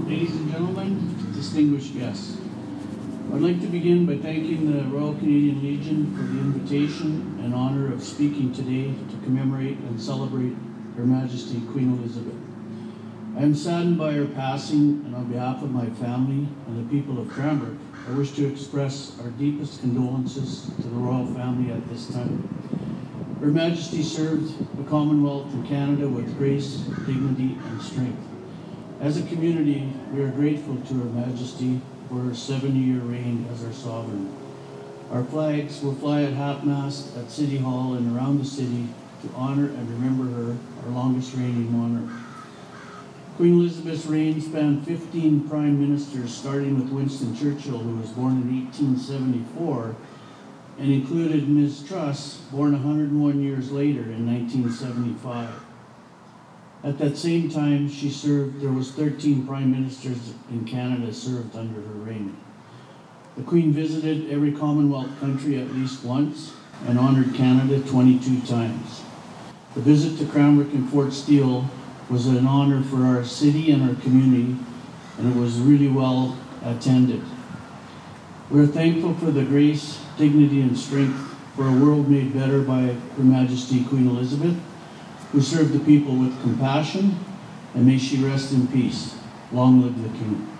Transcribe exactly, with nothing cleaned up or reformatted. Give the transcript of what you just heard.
Ladies and gentlemen, distinguished guests, I'd like to begin by thanking the Royal Canadian Legion for the invitation and honor of speaking today to commemorate and celebrate Her Majesty Queen Elizabeth. I am saddened by her passing, and on behalf of my family and the people of Cranbrook, I wish to express our deepest condolences to the royal family at this time. Her Majesty served the Commonwealth and Canada with grace, dignity, and strength. As a community, we are grateful to Her Majesty for her seventy-year reign as our sovereign. Our flags will fly at half-mast at City Hall and around the city to honor and remember her, our longest reigning monarch. Queen Elizabeth's reign spanned fifteen prime ministers, starting with Winston Churchill, who was born in eighteen seventy-four, and included Miz Truss, born one hundred one years later in nineteen seventy-five. At that same time, she served, there was thirteen prime ministers in Canada served under her reign. The Queen visited every Commonwealth country at least once and honored Canada twenty-two times. The visit to Cranbrook and Fort Steele was an honor for our city and our community, and it was really well attended. We are thankful for the grace, dignity, and strength for a world made better by Her Majesty Queen Elizabeth, who served the people with compassion, and may she rest in peace. Long live the King.